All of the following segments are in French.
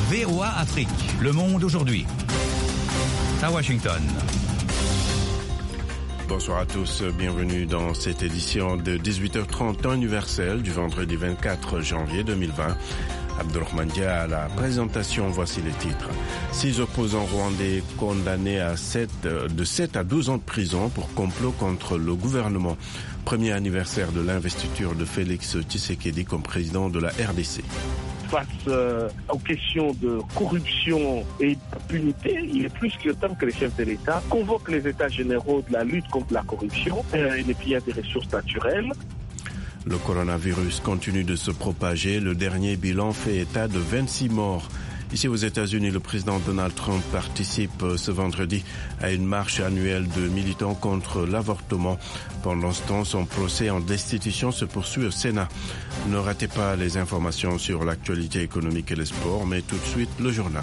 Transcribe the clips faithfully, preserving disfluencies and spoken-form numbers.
V O A Afrique, Le Monde aujourd'hui. À Washington. Bonsoir à tous, bienvenue dans cette édition de dix-huit heures trente temps universel du vendredi vingt-quatre janvier deux mille vingt. Abdulrahman Dia à la présentation, voici les titres. Six opposants rwandais condamnés à sept, de sept à douze ans de prison pour complot contre le gouvernement. Premier anniversaire de l'investiture de Félix Tshisekedi comme président de la R D C. Face euh, aux questions de corruption et d'impunité, il est plus que temps que les chefs de l'État convoquent les États généraux de la lutte contre la corruption euh, et les pillards des ressources naturelles. Le coronavirus continue de se propager. Le dernier bilan fait état de vingt-six morts. Ici aux États-Unis, le président Donald Trump participe ce vendredi à une marche annuelle de militants contre l'avortement. Pendant ce temps, son procès en destitution se poursuit au Sénat. Ne ratez pas les informations sur l'actualité économique et les sports, mais tout de suite le journal.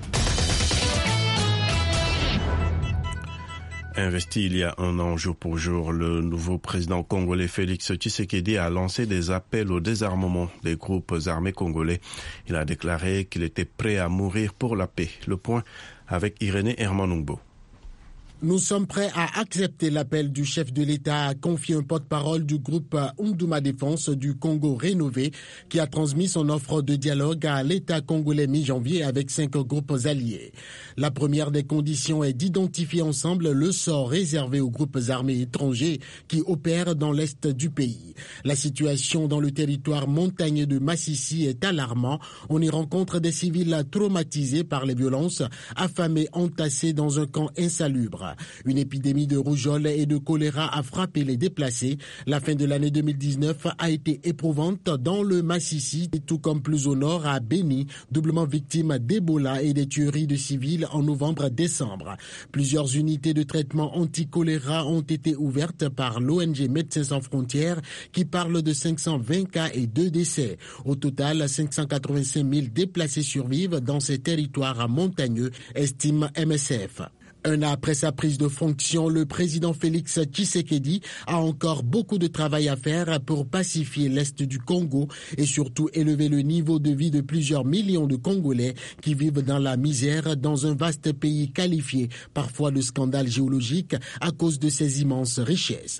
Investi il y a un an jour pour jour, le nouveau président congolais Félix Tshisekedi a lancé des appels au désarmement des groupes armés congolais. Il a déclaré qu'il était prêt à mourir pour la paix. Le point avec Irénée Hermanungbo. Nous sommes prêts à accepter l'appel du chef de l'État, a confié un porte-parole du groupe Unduma Défense du Congo Rénové, qui a transmis son offre de dialogue à l'État congolais mi-janvier avec cinq groupes alliés. La première des conditions est d'identifier ensemble le sort réservé aux groupes armés étrangers qui opèrent dans l'est du pays. La situation dans le territoire montagneux de Massissi est alarmante. On y rencontre des civils traumatisés par les violences, affamés, entassés dans un camp insalubre. Une épidémie de rougeole et de choléra a frappé les déplacés. La fin de l'année deux mille dix-neuf a été éprouvante dans le Massissi, tout comme plus au nord à Béni, doublement victime d'Ebola et des tueries de civils en novembre-décembre. Plusieurs unités de traitement anti-choléra ont été ouvertes par l'O N G Médecins sans frontières qui parle de cinq cent vingt cas et deux décès. Au total, cinq cent quatre-vingt-cinq mille déplacés survivent dans ces territoires montagneux, estime M S F. Un an après sa prise de fonction, le président Félix Tshisekedi a encore beaucoup de travail à faire pour pacifier l'est du Congo et surtout élever le niveau de vie de plusieurs millions de Congolais qui vivent dans la misère dans un vaste pays qualifié parfois de scandale géologique à cause de ses immenses richesses.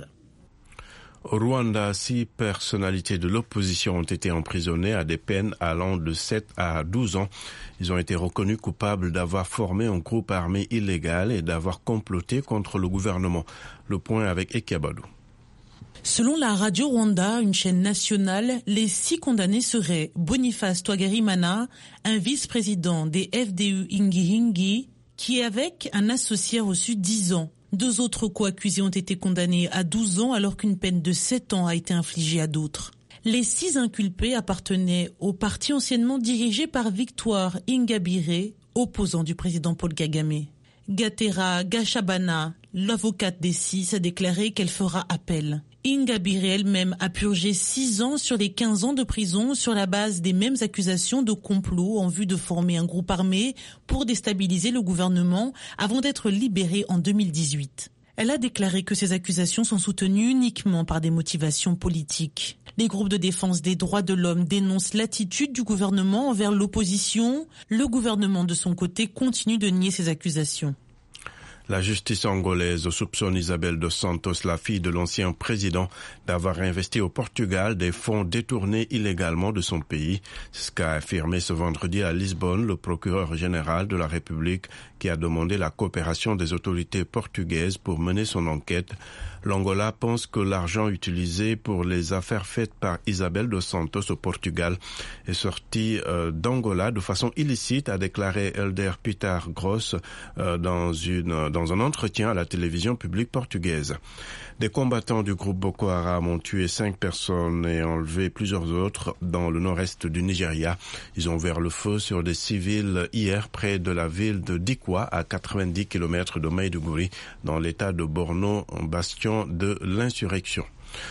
Au Rwanda, six personnalités de l'opposition ont été emprisonnées à des peines allant de sept à douze ans. Ils ont été reconnus coupables d'avoir formé un groupe armé illégal et d'avoir comploté contre le gouvernement. Le point avec Ekiabadou. Selon la radio Rwanda, une chaîne nationale, les six condamnés seraient Boniface Twagarimana, un vice-président des F D U Ingihingi, qui avec un associé a reçu dix ans. Deux autres co-accusés ont été condamnés à douze ans alors qu'une peine de sept ans a été infligée à d'autres. Les six inculpés appartenaient au parti anciennement dirigé par Victoire Ingabire, opposant du président Paul Kagame. Gatera Gashabana, l'avocate des six, a déclaré qu'elle fera appel. Ingabire elle-même a purgé six ans sur les quinze ans de prison sur la base des mêmes accusations de complot en vue de former un groupe armé pour déstabiliser le gouvernement avant d'être libérée en deux mille dix-huit. Elle a déclaré que ces accusations sont soutenues uniquement par des motivations politiques. Les groupes de défense des droits de l'homme dénoncent l'attitude du gouvernement envers l'opposition. Le gouvernement, de son côté, continue de nier ces accusations. La justice angolaise soupçonne Isabel dos Santos, la fille de l'ancien président, d'avoir investi au Portugal des fonds détournés illégalement de son pays. C'est ce qu'a affirmé ce vendredi à Lisbonne le procureur général de la République qui a demandé la coopération des autorités portugaises pour mener son enquête. L'Angola pense que l'argent utilisé pour les affaires faites par Isabel dos Santos au Portugal est sorti euh, d'Angola de façon illicite, a déclaré Helder Peter Gross euh, dans une dans un entretien à la télévision publique portugaise. Des combattants du groupe Boko Haram ont tué cinq personnes et enlevé plusieurs autres dans le nord-est du Nigeria. Ils ont ouvert le feu sur des civils hier près de la ville de Dikwa, à quatre-vingt-dix kilomètres de Maiduguri, dans l'état de Borno, un bastion de l'insurrection.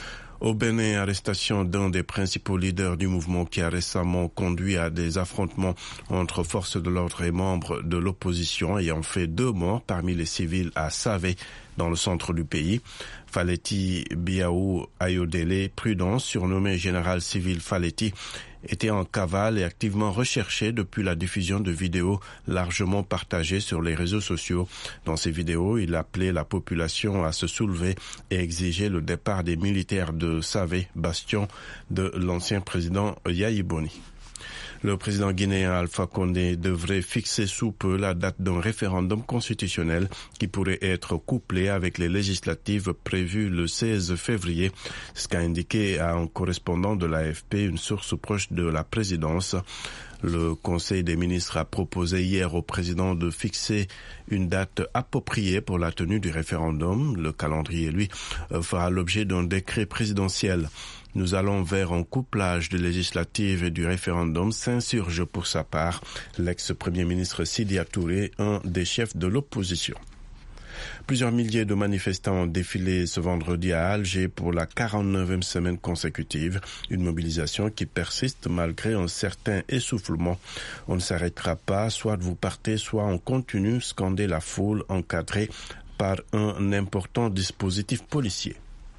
Au Bénin, arrestation d'un des principaux leaders du mouvement qui a récemment conduit à des affrontements entre forces de l'ordre et membres de l'opposition ayant fait deux morts parmi les civils à Savé, dans le centre du pays. Faleti Biaou Ayodele Prudence, surnommé général civil Faleti, était en cavale et activement recherché depuis la diffusion de vidéos largement partagées sur les réseaux sociaux. Dans ces vidéos, il appelait la population à se soulever et exigeait le départ des militaires de Savé, bastion de l'ancien président Yayi Boni. Le président guinéen Alpha Condé devrait fixer sous peu la date d'un référendum constitutionnel qui pourrait être couplé avec les législatives prévues le seize février, ce qu'a indiqué à un correspondant de l'A F P une source proche de la présidence. Le Conseil des ministres a proposé hier au président de fixer une date appropriée pour la tenue du référendum. Le calendrier, lui, fera l'objet d'un décret présidentiel. Nous allons vers un couplage de législatives et du référendum, s'insurge pour sa part l'ex-premier ministre Sidia Touré, un des chefs de l'opposition. Plusieurs milliers de manifestants ont défilé ce vendredi à Alger pour la quarante-neuvième semaine consécutive, une mobilisation qui persiste malgré un certain essoufflement. On ne s'arrêtera pas, soit vous partez, soit on continue, scandait la foule encadrée par un important dispositif policier.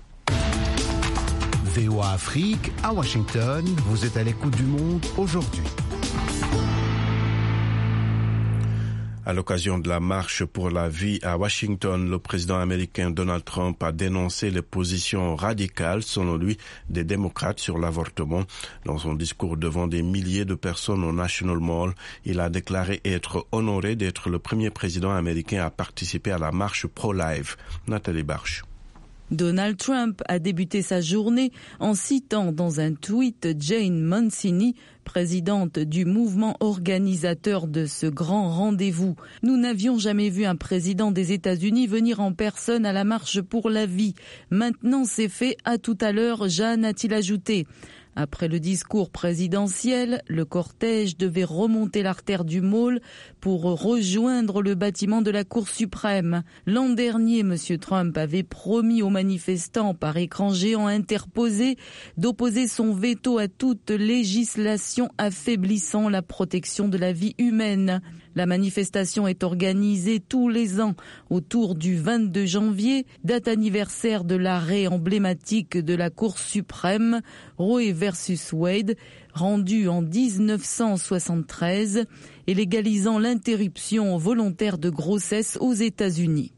V O A Afrique, à Washington, vous êtes à l'écoute du monde aujourd'hui. À l'occasion de la marche pour la vie à Washington, le président américain Donald Trump a dénoncé les positions radicales, selon lui, des démocrates sur l'avortement. Dans son discours devant des milliers de personnes au National Mall, il a déclaré être honoré d'être le premier président américain à participer à la marche pro-life. Nathalie Barche. Donald Trump a débuté sa journée en citant dans un tweet Jane Mancini, présidente du mouvement organisateur de ce grand rendez-vous. Nous n'avions jamais vu un président des États-Unis venir en personne à la marche pour la vie. Maintenant c'est fait, à tout à l'heure, Jeanne, a-t-il ajouté. Après le discours présidentiel, le cortège devait remonter l'artère du Mall pour rejoindre le bâtiment de la Cour suprême. L'an dernier, M. Trump avait promis aux manifestants par écran géant interposé d'opposer son veto à toute législation affaiblissant la protection de la vie humaine. La manifestation est organisée tous les ans autour du vingt-deux janvier, date anniversaire de l'arrêt emblématique de la Cour suprême, Roe versus Wade, rendu en dix-neuf cent soixante-treize et légalisant l'interruption volontaire de grossesse aux États-Unis.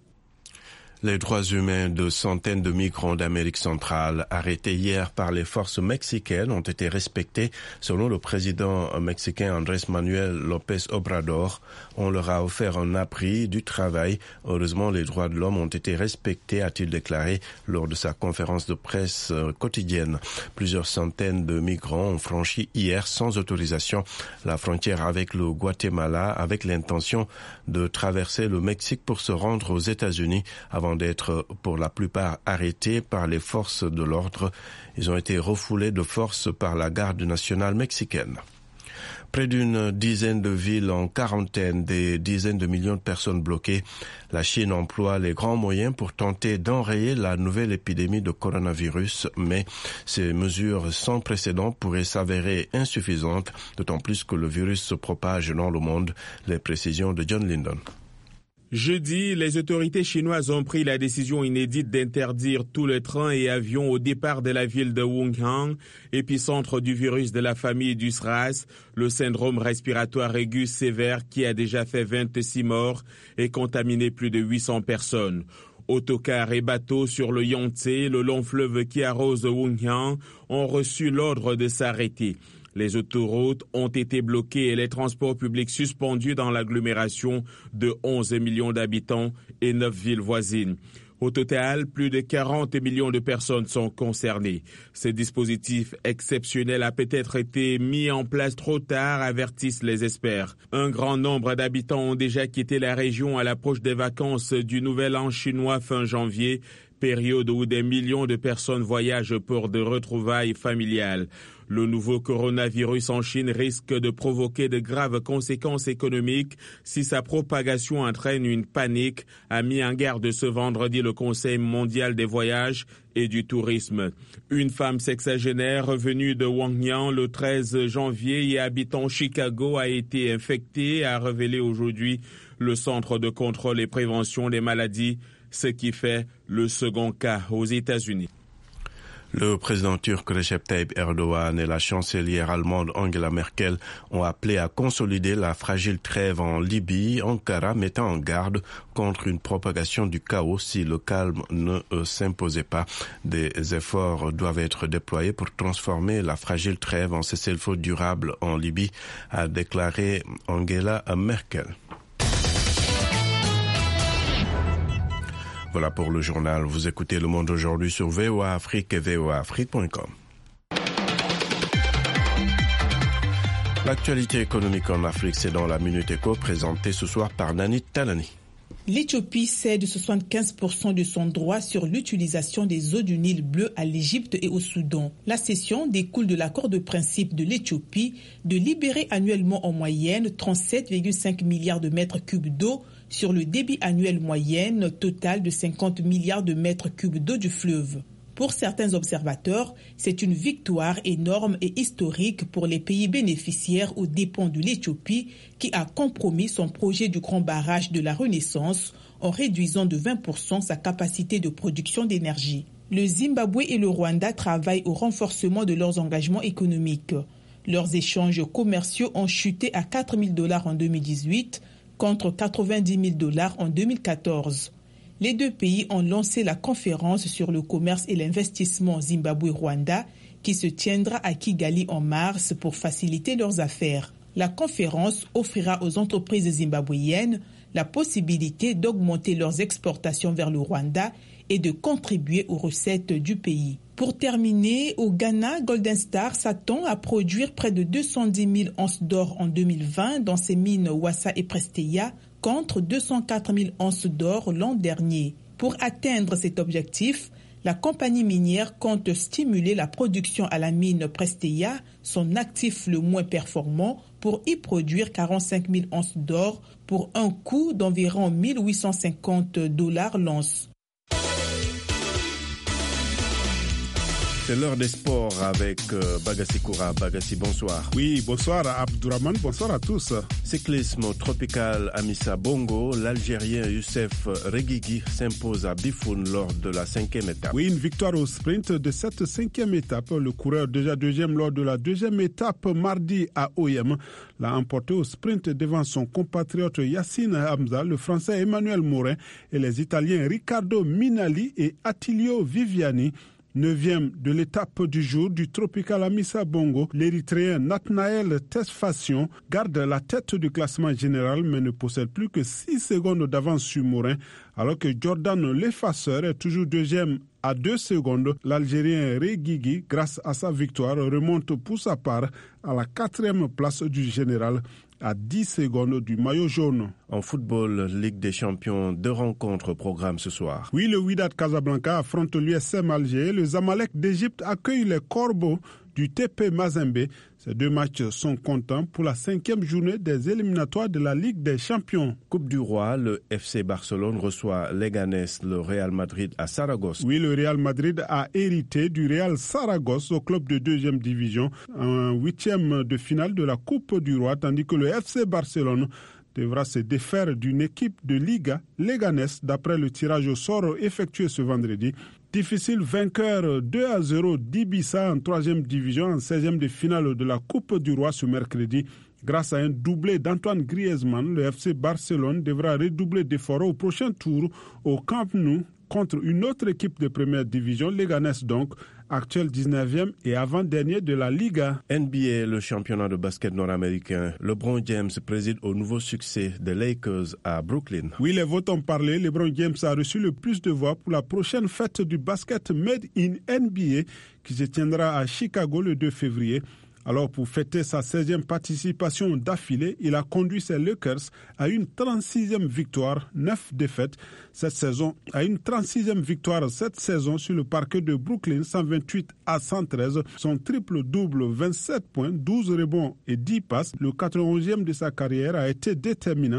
Les droits humains de centaines de migrants d'Amérique centrale arrêtés hier par les forces mexicaines ont été respectés, selon le président mexicain Andrés Manuel López Obrador. On leur a offert un abri, du travail. Heureusement, les droits de l'homme ont été respectés, a-t-il déclaré lors de sa conférence de presse quotidienne. Plusieurs centaines de migrants ont franchi hier sans autorisation la frontière avec le Guatemala avec l'intention de traverser le Mexique pour se rendre aux États-Unis avant d'être pour la plupart arrêtés par les forces de l'ordre. Ils ont été refoulés de force par la garde nationale mexicaine. Près d'une dizaine de villes en quarantaine, des dizaines de millions de personnes bloquées. La Chine emploie les grands moyens pour tenter d'enrayer la nouvelle épidémie de coronavirus, mais ces mesures sans précédent pourraient s'avérer insuffisantes, d'autant plus que le virus se propage dans le monde. Les précisions de John Lyndon. Jeudi, les autorités chinoises ont pris la décision inédite d'interdire tous les trains et avions au départ de la ville de Wuhan, épicentre du virus de la famille du SRAS, le syndrome respiratoire aigu sévère qui a déjà fait vingt-six morts et contaminé plus de huit cents personnes. Autocars et bateaux sur le Yangtze, le long fleuve qui arrose Wuhan, ont reçu l'ordre de s'arrêter. Les autoroutes ont été bloquées et les transports publics suspendus dans l'agglomération de onze millions d'habitants et neuf villes voisines. Au total, plus de quarante millions de personnes sont concernées. Ce dispositif exceptionnel a peut-être été mis en place trop tard, avertissent les experts. Un grand nombre d'habitants ont déjà quitté la région à l'approche des vacances du Nouvel An chinois fin janvier, période où des millions de personnes voyagent pour de retrouvailles familiales. Le nouveau coronavirus en Chine risque de provoquer de graves conséquences économiques si sa propagation entraîne une panique, a mis en garde ce vendredi le Conseil mondial des voyages et du tourisme. Une femme sexagénaire revenue de Wuhan le treize janvier et habitant Chicago a été infectée, a révélé aujourd'hui le Centre de contrôle et prévention des maladies. ce qui fait le second cas aux États-Unis. Le président turc Recep Tayyip Erdogan et la chancelière allemande Angela Merkel ont appelé à consolider la fragile trêve en Libye, Ankara mettant en garde contre une propagation du chaos si le calme ne s'imposait pas. Des efforts doivent être déployés pour transformer la fragile trêve en cessez-le-feu durable en Libye, a déclaré Angela Merkel. Voilà pour le journal. Vous écoutez Le Monde aujourd'hui sur V O A Afrique et V O A Afrique point com. L'actualité économique en Afrique, c'est dans la Minute Éco, présentée ce soir par Nani Talani. L'Éthiopie cède soixante-quinze pour cent de son droit sur l'utilisation des eaux du Nil bleu à l'Égypte et au Soudan. La cession découle de l'accord de principe de l'Éthiopie de libérer annuellement en moyenne trente-sept virgule cinq milliards de mètres cubes d'eau sur le débit annuel moyen total de cinquante milliards de mètres cubes d'eau du fleuve. Pour certains observateurs, c'est une victoire énorme et historique pour les pays bénéficiaires aux dépens de l'Éthiopie qui a compromis son projet du grand barrage de la Renaissance en réduisant de vingt pour cent sa capacité de production d'énergie. Le Zimbabwe et le Rwanda travaillent au renforcement de leurs engagements économiques. Leurs échanges commerciaux ont chuté à quatre mille dollars en deux mille dix-huit contre quatre-vingt-dix mille dollars en deux mille quatorze. Les deux pays ont lancé la conférence sur le commerce et l'investissement Zimbabwe-Rwanda qui se tiendra à Kigali en mars pour faciliter leurs affaires. La conférence offrira aux entreprises zimbabwéennes la possibilité d'augmenter leurs exportations vers le Rwanda et de contribuer aux recettes du pays. Pour terminer, au Ghana, Golden Star s'attend à produire près de deux cent dix mille onces d'or en deux mille vingt dans ses mines Wassa et Presteya, contre deux cent quatre mille onces d'or l'an dernier. Pour atteindre cet objectif, la compagnie minière compte stimuler la production à la mine Presteya, son actif le moins performant, pour y produire quarante-cinq mille onces d'or pour un coût d'environ mille huit cent cinquante dollars l'once. C'est l'heure des sports avec euh, Bagassi Koura. Bagassi, bonsoir. Oui, bonsoir Abdourahmane, bonsoir à tous. Cyclisme tropical Amissa Bongo, l'Algérien Youssef Reguigui s'impose à Bifoun lors de la cinquième étape. Oui, une victoire au sprint de cette cinquième étape. Le coureur déjà deuxième lors de la deuxième étape mardi à O I M l'a emporté au sprint devant son compatriote Yassine Hamza, le français Emmanuel Morin et les Italiens Riccardo Minali et Attilio Viviani. Neuvième de l'étape du jour du Tropical Amissa Bongo, l'Érythréen Nathanaël Tesfacion garde la tête du classement général mais ne possède plus que six secondes d'avance sur Morin, alors que Jordan L'Effaceur est toujours deuxième à deux secondes. L'Algérien Reguigui, grâce à sa victoire, remonte pour sa part à la quatrième place du général, à dix secondes du maillot jaune. En football, Ligue des champions, deux rencontres au programme ce soir. Oui, le Wydad Casablanca affronte l'U S M Alger. Le Zamalek d'Égypte accueille les Corbeaux du T P Mazembe. Ces deux matchs sont comptants pour la cinquième journée des éliminatoires de la Ligue des champions. Coupe du Roi, le F C Barcelone reçoit Leganés, le Real Madrid à Saragosse. Oui, le Real Madrid a hérité du Real Saragosse au club de deuxième division en huitième de finale de la Coupe du Roi, tandis que le F C Barcelone devra se défaire d'une équipe de Liga, Leganés, d'après le tirage au sort effectué ce vendredi. Difficile vainqueur deux à zéro d'Ibissa en troisième division en seizième de finale de la Coupe du Roi ce mercredi. Grâce à un doublé d'Antoine Griezmann, le F C Barcelone devra redoubler d'efforts au prochain tour au Camp Nou contre une autre équipe de première division, Leganés donc, actuel dix-neuvième et avant-dernier de la Liga. N B A, le championnat de basket nord-américain, LeBron James préside au nouveau succès des Lakers à Brooklyn. Oui, les votes ont parlé. LeBron James a reçu le plus de voix pour la prochaine fête du basket Made in N B A qui se tiendra à Chicago le deux février. Alors, pour fêter sa seizième participation d'affilée, il a conduit ses Lakers à une trente-sixième victoire, neuf défaites cette saison, à une trente-sixième victoire cette saison sur le parquet de Brooklyn, cent vingt-huit à cent treize. Son triple-double, vingt-sept points, douze rebonds et dix passes, le quatre-vingt-onzième de sa carrière, a été déterminant.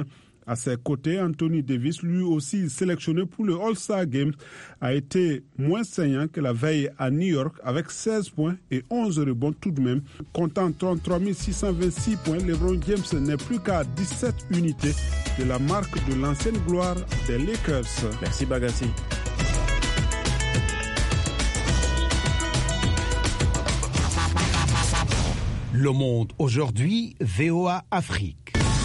À ses côtés, Anthony Davis, lui aussi sélectionné pour le All-Star Games, a été moins saignant que la veille à New York avec seize points et onze rebonds tout de même. Comptant trente-trois mille six cent vingt-six points, LeBron James n'est plus qu'à dix-sept unités de la marque de l'ancienne gloire des Lakers. Merci Bagassi. Le Monde aujourd'hui, V O A Afrique.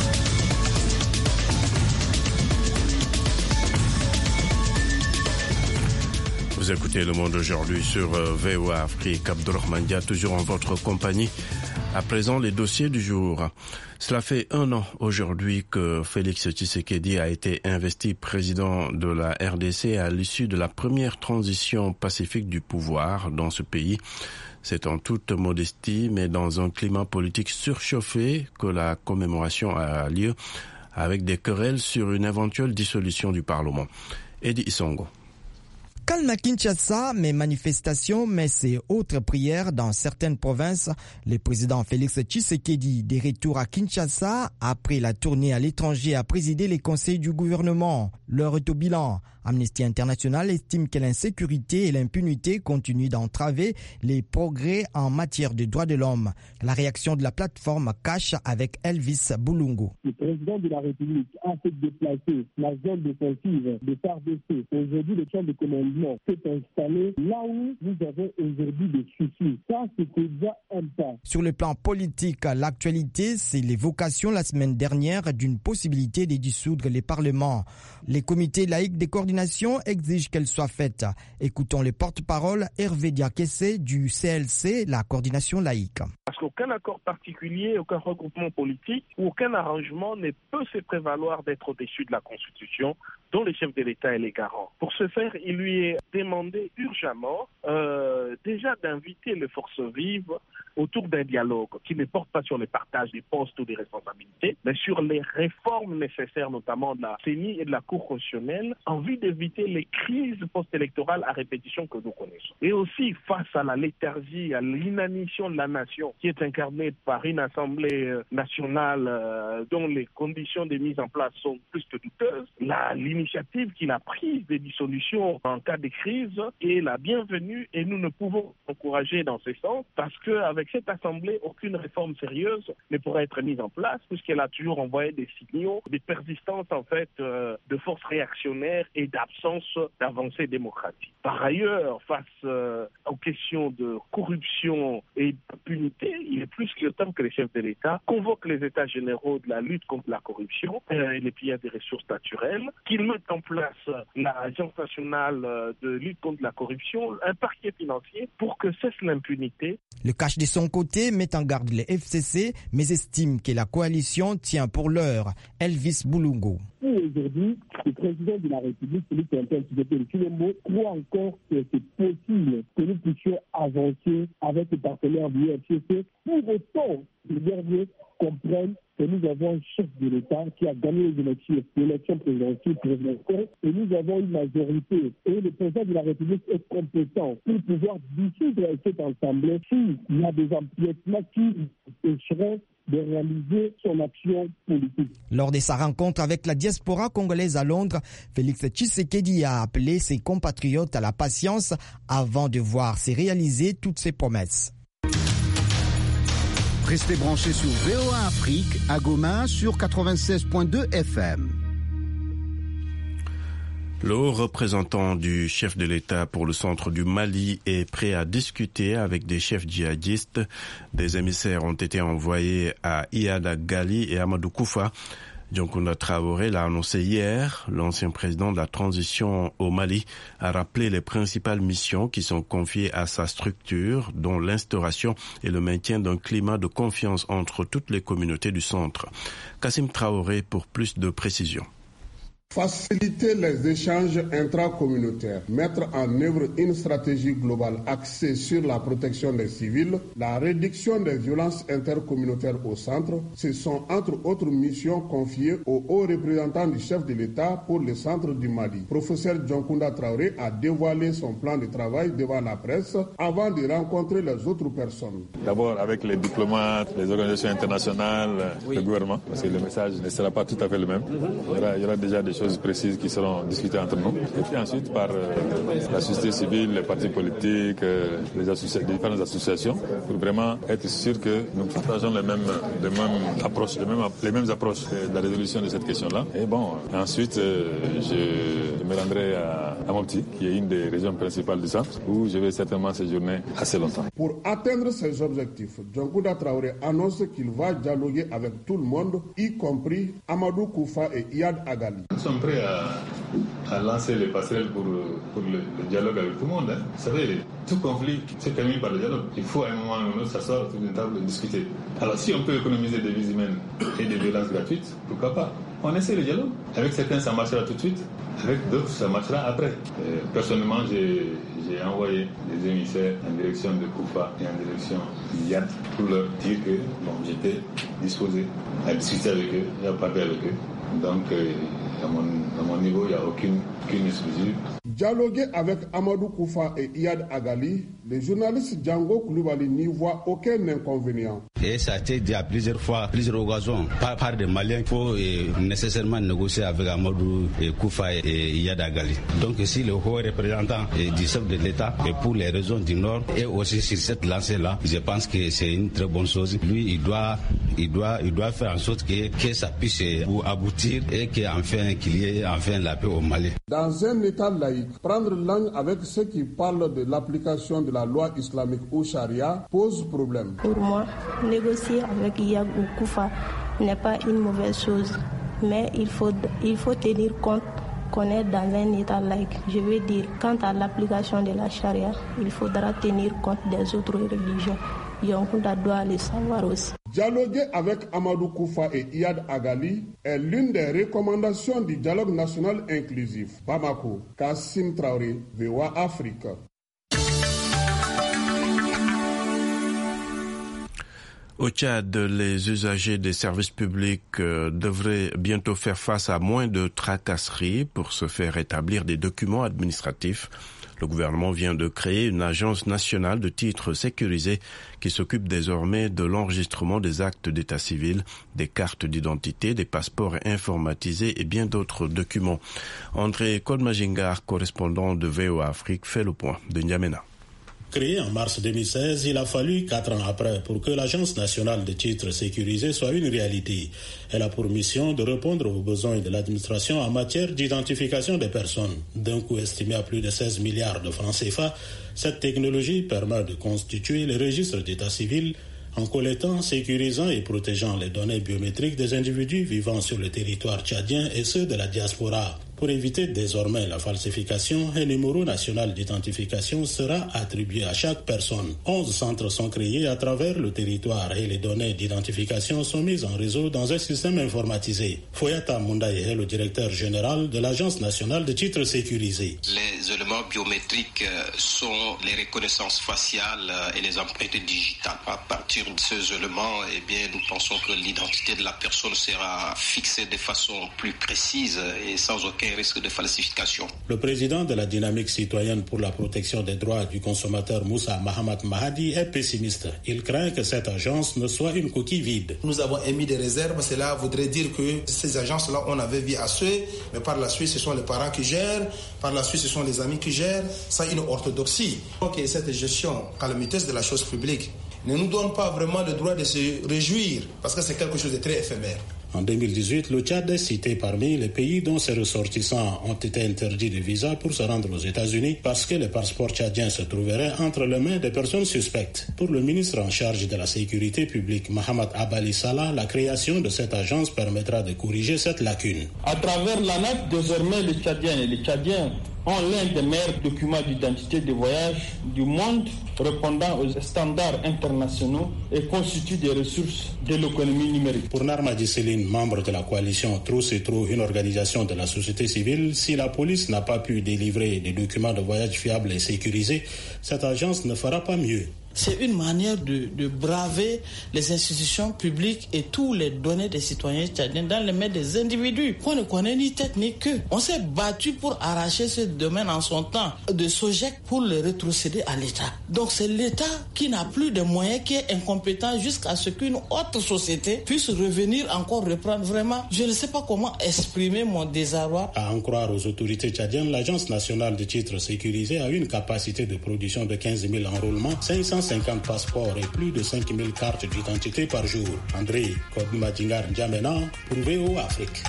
Vous écoutez Le Monde aujourd'hui sur V O A Afrique. Abdourahmane Dia, toujours en votre compagnie. À présent, les dossiers du jour. Cela fait un an aujourd'hui que Félix Tshisekedi a été investi président de la R D C à l'issue de la première transition pacifique du pouvoir dans ce pays. C'est en toute modestie, mais dans un climat politique surchauffé que la commémoration a lieu, avec des querelles sur une éventuelle dissolution du Parlement. Eddie Isongo. Calme à Kinshasa, mais manifestations, messes et autres prières dans certaines provinces. Le président Félix Tshisekedi, de retour à Kinshasa, après la tournée à l'étranger, a présidé les conseils du gouvernement. L'heure est au bilan. Amnesty International estime que l'insécurité et l'impunité continuent d'entraver les progrès en matière de droits de l'homme. La réaction de la plateforme Cash avec Elvis Boulungu. Le président de la République a fait déplacer la zone défensive de F A R D C. Aujourd'hui, le champ de commandement s'est installé là où nous avons aujourd'hui des soucis. Ça, c'était déjà un pas. Sur le plan politique, l'actualité, c'est l'évocation la semaine dernière d'une possibilité de dissoudre les parlements. Les comités laïcs des coordination exige qu'elle soit faite. Écoutons le porte-parole Hervé Diakessé du C L C, la coordination laïque. Parce qu'aucun accord particulier, aucun regroupement politique, aucun arrangement ne peut se prévaloir d'être au-dessus de la Constitution, dont le chef de l'État est le garant. Pour ce faire, il lui est demandé urgemment euh, déjà d'inviter les forces vives autour d'un dialogue qui ne porte pas sur le partage des postes ou des responsabilités, mais sur les réformes nécessaires, notamment de la C E N I et de la Cour constitutionnelle, en vue d'éviter les crises post-électorales à répétition que nous connaissons. Et aussi, face à la léthargie, à l'inanition de la nation, qui est incarnée par une Assemblée nationale euh, dont les conditions de mise en place sont plus que douteuses, la, l'initiative qu'il a prise des dissolutions en cas de crise est la bienvenue et nous ne pouvons encourager dans ce sens parce qu'avec cette Assemblée, aucune réforme sérieuse ne pourrait être mise en place puisqu'elle a toujours envoyé des signaux de persistance en fait euh, de forces réactionnaires et d'absence d'avancée démocratique. Par ailleurs, face euh, aux questions de corruption et d'impunité, il est plus que temps que les chefs de l'État convoquent les États généraux de la lutte contre la corruption euh, et les pillage des ressources naturelles, qu'ils mettent en place l'Agence nationale de lutte contre la corruption, un parquet financier pour que cesse l'impunité. Le Cash de son côté met en garde les F C C, mais estime que la coalition tient pour l'heure. Elvis Boulungu. Aujourd'hui, le président de la République, Félix Antoine Tshisekedi, croit encore que c'est possible que nous puissions avancer avec les partenaires du F C C. Pour autant, les derniers comprennent que nous avons un chef de l'État qui a gagné les élections, l'élection présidentielle présidentielle, et nous avons une majorité. Et le président de la République est compétent pour pouvoir dissoudre cette assemblée s'il y a des empiètements qui empêcheraient de réaliser son action politique. Lors de sa rencontre avec la diaspora congolaise à Londres, Félix Tshisekedi a appelé ses compatriotes à la patience avant de voir se réaliser toutes ses promesses. Restez branchés sur V O A Afrique à Goma sur quatre-vingt-seize virgule deux F M. Le haut représentant du chef de l'État pour le centre du Mali est prêt à discuter avec des chefs djihadistes. Des émissaires ont été envoyés à Iyada Gali et Amadou Koufa. Dioncounda Traoré l'a annoncé hier. L'ancien président de la transition au Mali a rappelé les principales missions qui sont confiées à sa structure, dont l'instauration et le maintien d'un climat de confiance entre toutes les communautés du centre. Kassim Traoré pour plus de précisions. Faciliter les échanges intracommunautaires, mettre en œuvre une stratégie globale axée sur la protection des civils, la réduction des violences intercommunautaires au centre, ce sont entre autres missions confiées au haut représentant du chef de l'État pour le centre du Mali. Professeur Dioncounda Traoré a dévoilé son plan de travail devant la presse avant de rencontrer les autres personnes. D'abord avec les diplomates, les organisations internationales, oui. Le gouvernement, parce que le message ne sera pas tout à fait le même. Il y aura, il y aura déjà des choses précises qui seront discutées entre nous. Et puis ensuite par euh, la société civile, les partis politiques, euh, les, associa- les différentes associations, pour vraiment être sûr que nous partageons les mêmes, les mêmes approches, les mêmes, les mêmes approches de la résolution de cette question-là. Et bon, ensuite, euh, je, je me rendrai à, à Mopti, qui est une des régions principales du centre, où je vais certainement séjourner assez longtemps. Pour atteindre ces objectifs, Dioncounda Traoré annonce qu'il va dialoguer avec tout le monde, y compris Amadou Koufa et Iyad Agali. Nous sommes prêts à, à lancer les passerelles pour, pour le, le dialogue avec tout le monde. Hein. Vous savez, tout conflit se termine par le dialogue. Il faut à un moment ou un autre s'asseoir autour d'une table et discuter. Alors si on peut économiser des vies humaines et des violences gratuites, pourquoi pas? On essaie le dialogue. Avec certains, ça marchera tout de suite. Avec d'autres, ça marchera après. Et personnellement, j'ai, j'ai envoyé des émissaires en direction de Koufa et en direction d'Iyad pour leur dire que bon, j'étais disposé à discuter avec eux et à parler avec eux. Donc, euh, à, mon, à mon niveau, il n'y a aucune, aucune exclusive. Dialoguer avec Amadou Koufa et Iyad Agali, le journaliste Django Koulibaly n'y voit aucun inconvénient. Et ça a été dit à plusieurs fois, plusieurs occasions, par, par des Maliens, il faut euh, nécessairement négocier avec Amadou et Koufa et, et Iyad Agali. Donc si le haut représentant et du chef de l'État et pour les régions du Nord et aussi sur cette lancée-là, je pense que c'est une très bonne chose. Lui, il doit, il doit, il doit faire en sorte que, que ça puisse aboutir et qu'enfin qu'il y ait enfin la paix au Mali. Dans un État laïque, prendre langue avec ceux qui parlent de l'application de la loi islamique ou charia pose problème. Pour moi, négocier avec Iyad ou Koufa n'est pas une mauvaise chose, mais il faut, il faut tenir compte qu'on est dans un État laïque. Je veux dire, quant à l'application de la charia, il faudra tenir compte des autres religions. Dioncounda doit le savoir aussi. Dialoguer avec Amadou Koufa et Iyad Agali est l'une des recommandations du dialogue national inclusif. Bamako, Kassim Traoré, V O A Afrique. Au Tchad, les usagers des services publics euh, devraient bientôt faire face à moins de tracasseries pour se faire établir des documents administratifs. Le gouvernement vient de créer une agence nationale de titres sécurisés qui s'occupe désormais de l'enregistrement des actes d'état civil, des cartes d'identité, des passeports informatisés et bien d'autres documents. André Kodmajingar, correspondant de V O A Afrique, fait le point de N'Djamena. Créée en mars deux mille seize, il a fallu quatre ans après pour que l'Agence nationale de titres sécurisés soit une réalité. Elle a pour mission de répondre aux besoins de l'administration en matière d'identification des personnes. D'un coût estimé à plus de seize milliards de francs C F A, cette technologie permet de constituer les registres d'état civil en collectant, sécurisant et protégeant les données biométriques des individus vivant sur le territoire tchadien et ceux de la diaspora. Pour éviter désormais la falsification, un numéro national d'identification sera attribué à chaque personne. Onze centres sont créés à travers le territoire et les données d'identification sont mises en réseau dans un système informatisé. Foyata Mundaye est le directeur général de l'Agence nationale de titres sécurisés. Les éléments biométriques sont les reconnaissances faciales et les empreintes digitales. À partir de ces éléments, eh bien, nous pensons que l'identité de la personne sera fixée de façon plus précise et sans aucun risque de falsification. Le président de la dynamique citoyenne pour la protection des droits du consommateur, Moussa Mahamat Mahadi, est pessimiste. Il craint que cette agence ne soit une coquille vide. Nous avons émis des réserves. Cela voudrait dire que ces agences-là, on avait vu à ceux, mais par la suite, ce sont les parents qui gèrent, par la suite, ce sont les amis qui gèrent. Ça, une orthodoxie. Donc, cette gestion calamiteuse de la chose publique ne nous donne pas vraiment le droit de se réjouir, parce que c'est quelque chose de très éphémère. En deux mille dix-huit, le Tchad est cité parmi les pays dont ses ressortissants ont été interdits de visa pour se rendre aux États-Unis parce que les passeports tchadiens se trouveraient entre les mains des personnes suspectes. Pour le ministre en charge de la sécurité publique, Mohamed Abali Salah, la création de cette agence permettra de corriger cette lacune. À travers l'A N A C, désormais les Tchadiens et les Tchadiens ont l'un des meilleurs documents d'identité de voyage du monde, répondant aux standards internationaux et constituent des ressources de l'économie numérique. Pour Narma Djiseline, membre de la coalition Trousse et Trou, une organisation de la société civile, si la police n'a pas pu délivrer des documents de voyage fiables et sécurisés, cette agence ne fera pas mieux. C'est une manière de, de braver les institutions publiques et tous les données des citoyens tchadiens dans les mains des individus qu'on ne connaît ni tête ni queue. On s'est battu pour arracher ce domaine en son temps de Sogec pour le rétrocéder à l'État. Donc c'est l'État qui n'a plus de moyens, qui est incompétent jusqu'à ce qu'une autre société puisse revenir encore reprendre vraiment. Je ne sais pas comment exprimer mon désarroi. À en croire aux autorités tchadiennes, l'Agence nationale de titres sécurisés a une capacité de production de quinze mille enrôlements, cinq cent cinquante passeports et plus de cinq mille cartes d'identité par jour. André Kodoumadingar N'Djamena pour V O Afrique.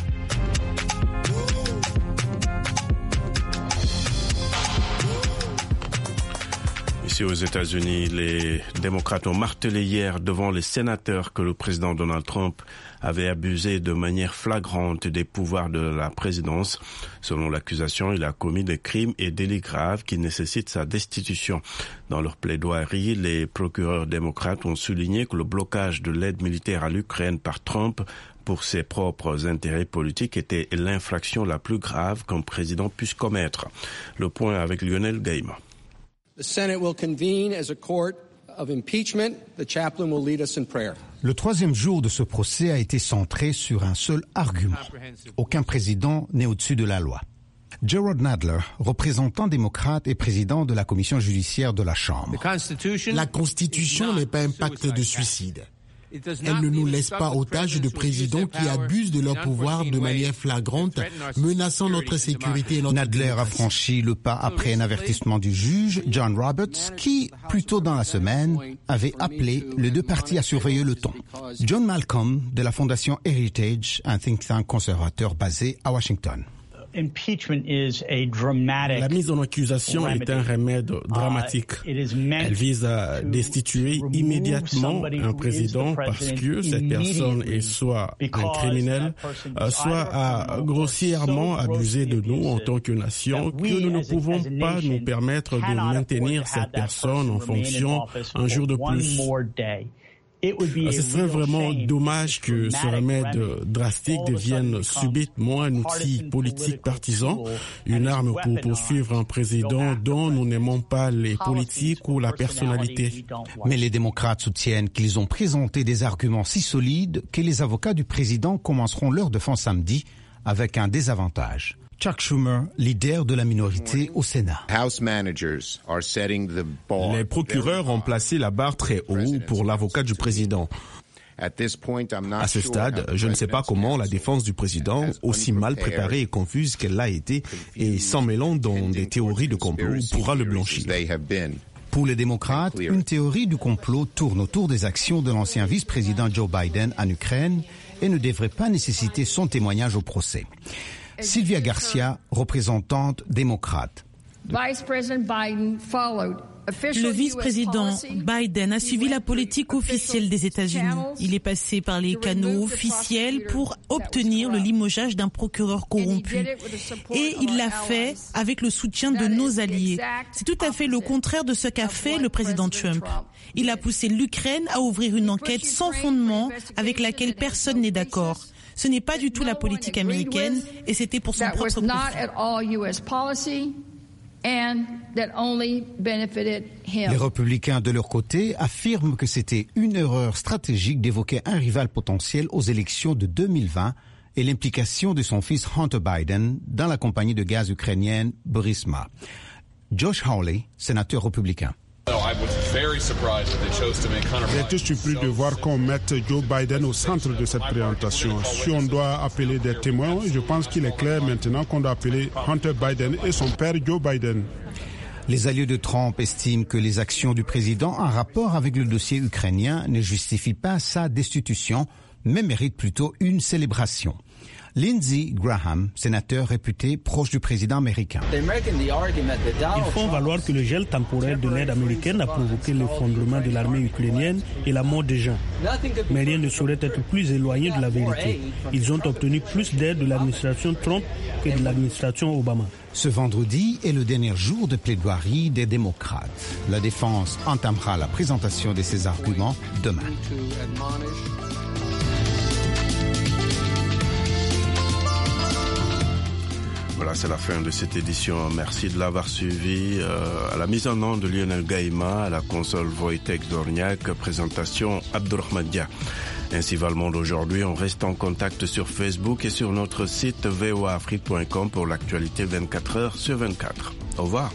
Ici aux États-Unis, les démocrates ont martelé hier devant les sénateurs que le président Donald Trump avait abusé de manière flagrante des pouvoirs de la présidence. Selon l'accusation, il a commis des crimes et délits graves qui nécessitent sa destitution. Dans leur plaidoirie, les procureurs démocrates ont souligné que le blocage de l'aide militaire à l'Ukraine par Trump pour ses propres intérêts politiques était l'infraction la plus grave qu'un président puisse commettre. Le point avec Lionel Gaïma. The Senate will convene as a court of impeachment. The chaplain will lead us in prayer. Le troisième jour de ce procès a été centré sur un seul argument. Aucun président n'est au-dessus de la loi. Gerald Nadler, représentant démocrate et président de la commission judiciaire de la Chambre. La Constitution n'est pas un pacte de suicide. Elle ne nous laisse pas otages de présidents qui abusent de leur pouvoir de manière flagrante, menaçant notre sécurité et notre Nadler a franchi le pas après un avertissement du juge John Roberts qui, plus tôt dans la semaine, avait appelé les deux partis à surveiller le ton. John Malcolm de la fondation Heritage, un think tank conservateur basé à Washington. La mise en accusation est un remède dramatique. Elle vise à destituer immédiatement un président parce que cette personne est soit un criminel, soit a grossièrement abusé de nous en tant que nation, que nous ne pouvons pas nous permettre de maintenir cette personne en fonction un jour de plus. Ce serait vraiment dommage que ce remède drastique devienne subitement un outil politique partisan, une arme pour poursuivre un président dont nous n'aimons pas les politiques ou la personnalité. Mais les démocrates soutiennent qu'ils ont présenté des arguments si solides que les avocats du président commenceront leur défense samedi avec un désavantage. Chuck Schumer, leader de la minorité au Sénat. Les procureurs ont placé la barre très haut pour l'avocat du président. À ce stade, je ne sais pas comment la défense du président, aussi mal préparée et confuse qu'elle l'a été, et s'en mêlant dans des théories de complot, pourra le blanchir. Pour les démocrates, une théorie du complot tourne autour des actions de l'ancien vice-président Joe Biden en Ukraine et ne devrait pas nécessiter son témoignage au procès. Sylvia Garcia, représentante démocrate. Le vice-président Biden a suivi la politique officielle des États-Unis. Il est passé par les canaux officiels pour obtenir le limogeage d'un procureur corrompu. Et il l'a fait avec le soutien de nos alliés. C'est tout à fait le contraire de ce qu'a fait le président Trump. Il a poussé l'Ukraine à ouvrir une enquête sans fondement avec laquelle personne n'est d'accord. Ce n'est pas du tout la politique américaine et c'était pour son propre profit. Les républicains, de leur côté, affirment que c'était une erreur stratégique d'évoquer un rival potentiel aux élections de deux mille vingt et l'implication de son fils Hunter Biden dans la compagnie de gaz ukrainienne Burisma. Josh Hawley, sénateur républicain. J'ai été surpris de voir qu'on mette Joe Biden au centre de cette présentation. Si on doit appeler des témoins, je pense qu'il est clair maintenant qu'on doit appeler Hunter Biden et son père Joe Biden. Les alliés de Trump estiment que les actions du président en rapport avec le dossier ukrainien ne justifient pas sa destitution, mais méritent plutôt une célébration. Lindsey Graham, sénateur réputé proche du président américain. Ils font valoir que le gel temporaire de l'aide américaine a provoqué l'effondrement de l'armée ukrainienne et la mort des gens. Mais rien ne saurait être plus éloigné de la vérité. Ils ont obtenu plus d'aide de l'administration Trump que de l'administration Obama. Ce vendredi est le dernier jour de plaidoirie des démocrates. La défense entamera la présentation de ses arguments demain. Voilà, c'est la fin de cette édition. Merci de l'avoir suivi. Euh, à la mise en onde de Lionel Gaïma, à la console Wojtek Dorniak, présentation Abdourahmane Dia. Ainsi va le monde aujourd'hui. On reste en contact sur Facebook et sur notre site v o a afrique point com pour l'actualité vingt-quatre heures sur vingt-quatre. Au revoir.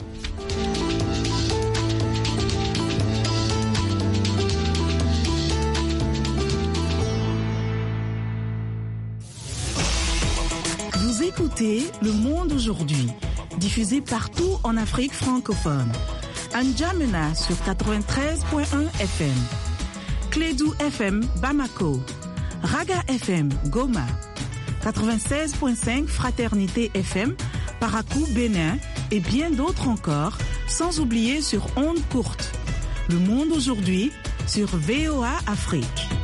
Vous écoutez Le Monde aujourd'hui, diffusé partout en Afrique francophone. À N'Djamena sur quatre-vingt-treize point un F M. Clédou F M Bamako, Raga F M Goma, quatre-vingt-seize point cinq Fraternité F M Parakou Bénin et bien d'autres encore, sans oublier sur ondes courtes. Le Monde aujourd'hui sur V O A Afrique.